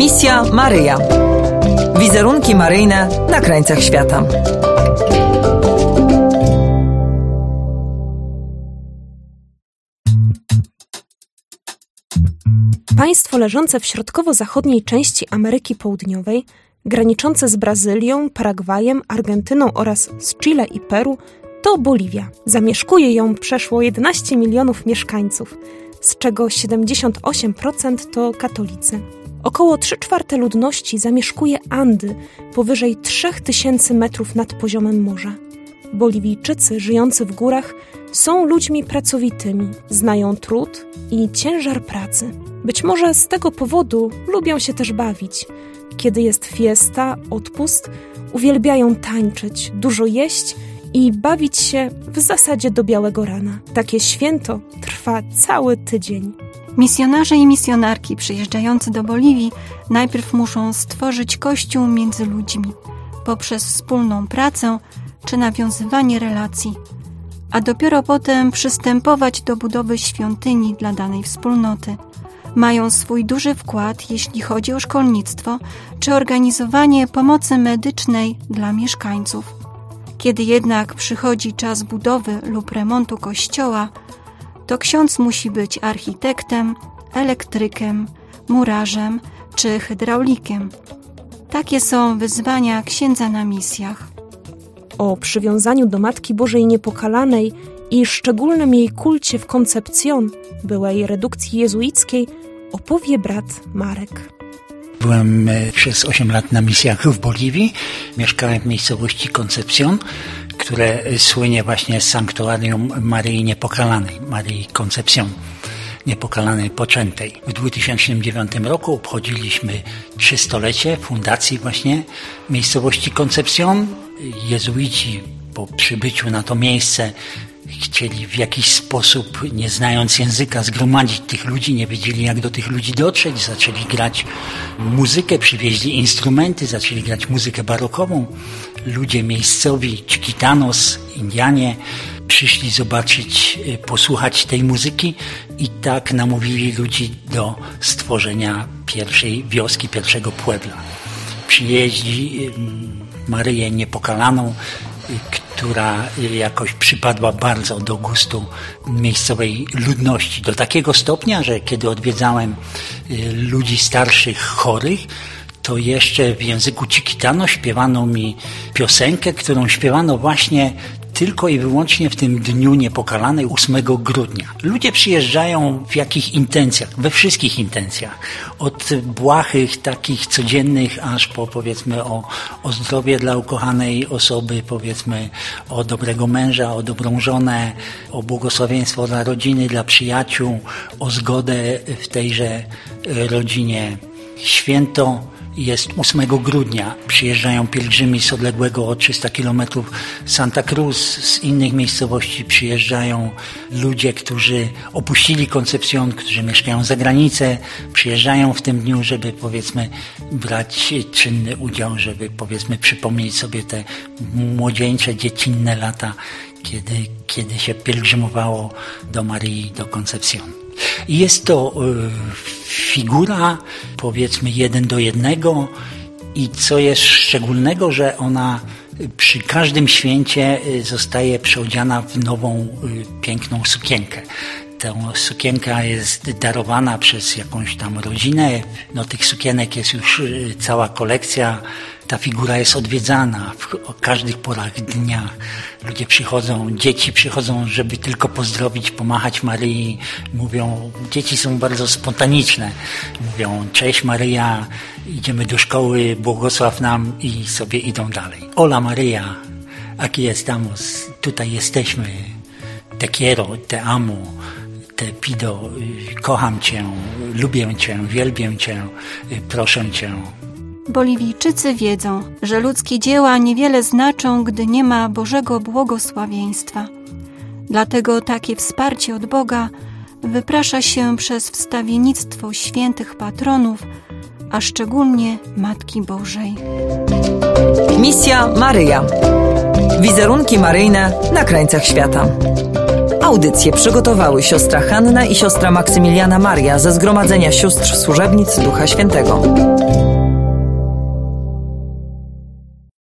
Misja Maryja. Wizerunki maryjne na krańcach świata. Państwo leżące w środkowo-zachodniej części Ameryki Południowej, graniczące z Brazylią, Paragwajem, Argentyną oraz z Chile i Peru, to Boliwia. Zamieszkuje ją przeszło 11 milionów mieszkańców, z czego 78% to katolicy. Około 3/4 ludności zamieszkuje Andy, powyżej 3000 metrów nad poziomem morza. Boliwijczycy żyjący w górach są ludźmi pracowitymi, znają trud i ciężar pracy. Być może z tego powodu lubią się też bawić. Kiedy jest fiesta, odpust, uwielbiają tańczyć, dużo jeść i bawić się w zasadzie do białego rana. Takie święto trwa cały tydzień. Misjonarze i misjonarki przyjeżdżający do Boliwii najpierw muszą stworzyć kościół między ludźmi poprzez wspólną pracę czy nawiązywanie relacji, a dopiero potem przystępować do budowy świątyni dla danej wspólnoty. Mają swój duży wkład, jeśli chodzi o szkolnictwo czy organizowanie pomocy medycznej dla mieszkańców. Kiedy jednak przychodzi czas budowy lub remontu kościoła, to ksiądz musi być architektem, elektrykiem, murarzem czy hydraulikiem. Takie są wyzwania księdza na misjach. O przywiązaniu do Matki Bożej Niepokalanej i szczególnym jej kulcie w Concepción, byłej redukcji jezuickiej, opowie brat Marek. Byłem przez 8 lat na misjach w Boliwii. Mieszkałem w miejscowości Concepción, które słynie właśnie z sanktuarium Maryi Niepokalanej, Maryi Concepción, Niepokalanej Poczętej. W 2009 roku obchodziliśmy 300-lecie fundacji właśnie miejscowości Concepción. Jezuici po przybyciu na to miejsce chcieli w jakiś sposób, nie znając języka, zgromadzić tych ludzi, nie wiedzieli jak do tych ludzi dotrzeć, zaczęli grać muzykę, przywieźli instrumenty, zaczęli grać muzykę barokową. Ludzie miejscowi, Chiquitanos, Indianie, przyszli zobaczyć, posłuchać tej muzyki i tak namówili ludzi do stworzenia pierwszej wioski, pierwszego puebla. Przywieźli Maryję Niepokalaną, która jakoś przypadła bardzo do gustu miejscowej ludności. Do takiego stopnia, że kiedy odwiedzałem ludzi starszych, chorych, to jeszcze w języku Chiquitano śpiewano mi piosenkę, którą śpiewano właśnie tylko i wyłącznie w tym Dniu Niepokalanej 8 grudnia. Ludzie przyjeżdżają w jakich intencjach? We wszystkich intencjach. Od błahych, takich codziennych, aż po powiedzmy o zdrowie dla ukochanej osoby, powiedzmy o dobrego męża, o dobrą żonę, o błogosławieństwo dla rodziny, dla przyjaciół, o zgodę w tejże rodzinie. Święto jest 8 grudnia. Przyjeżdżają pielgrzymi z odległego o 300 kilometrów Santa Cruz, z innych miejscowości przyjeżdżają ludzie, którzy opuścili Concepción, którzy mieszkają za granicę, przyjeżdżają w tym dniu, żeby powiedzmy brać czynny udział, żeby powiedzmy przypomnieć sobie te młodzieńcze, dziecinne lata, kiedy się pielgrzymowało do Maryi, do Concepción. I jest to figura, powiedzmy 1:1 i co jest szczególnego, że ona przy każdym święcie zostaje przeodziana w nową, piękną sukienkę. Ta sukienka jest darowana przez jakąś tam rodzinę. No, tych sukienek jest już cała kolekcja. Ta figura jest odwiedzana o każdych porach dnia. Ludzie przychodzą, dzieci przychodzą, żeby tylko pozdrowić, pomachać Maryi. Mówią, dzieci są bardzo spontaniczne. Mówią, cześć Maryja, idziemy do szkoły, błogosław nam i sobie idą dalej. Hola Maryja, aquí estamos, tutaj jesteśmy. Te quiero, te amo. Te pido, kocham Cię, lubię Cię, wielbię Cię, proszę Cię. Boliwijczycy wiedzą, że ludzkie dzieła niewiele znaczą, gdy nie ma Bożego błogosławieństwa. Dlatego takie wsparcie od Boga wyprasza się przez wstawiennictwo świętych patronów, a szczególnie Matki Bożej. Misja Maryja. Wizerunki maryjne na krańcach świata. Audycję przygotowały siostra Hanna i siostra Maksymiliana Maria ze Zgromadzenia Sióstr Służebnic Ducha Świętego.